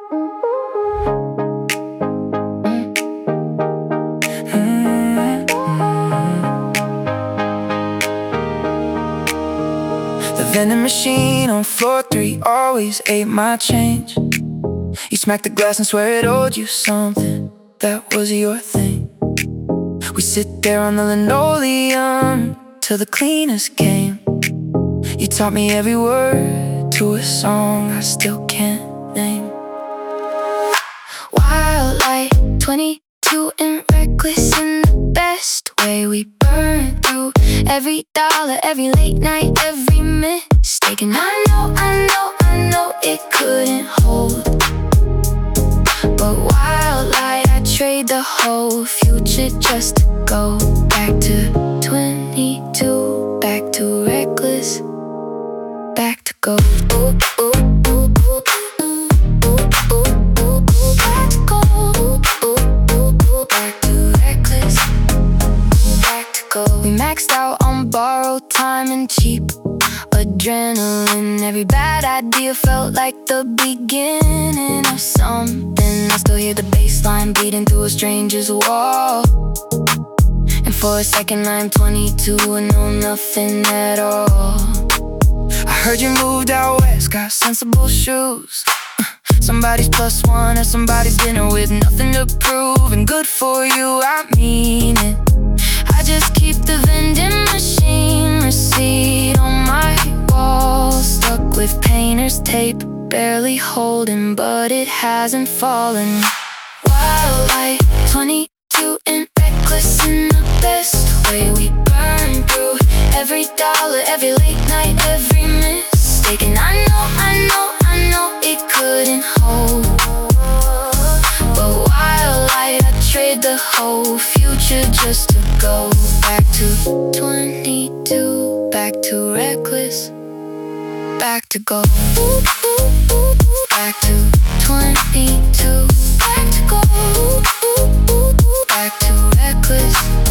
The vending machine on floor 3 always ate my change. You smacked the glass and swear it owed you something. That was your thing. We sit there on the linoleum till the cleaners came. You taught me every word to a song I still can't name. Wild like 22 and reckless in the best way. We burned through every dollar, every late night, every mistake. And I know it couldn't hold. But wild like I trade the whole future just to go back to 22, back to reckless, back to go. We maxed out on borrowed time and cheap adrenaline. Every bad idea felt like the beginning of something. I still hear the bass line bleeding through a stranger's wall. And for a second I'm 22 and know nothing at all. I heard you moved out west, got sensible shoes. Somebody's +1 at somebody's dinner with nothing to prove. And good for you, I mean it. I just keep the vending machine receipt on my wall, stuck with painter's tape, barely holding, but it hasn't fallen. Wild like 22 and reckless in the best way. We burn through every dollar, every late night, every mistake. And I know it couldn't hold. But wild like I trade the whole future just to go back to 22, back to reckless, back to go. Back to 22, back to go. Back to reckless.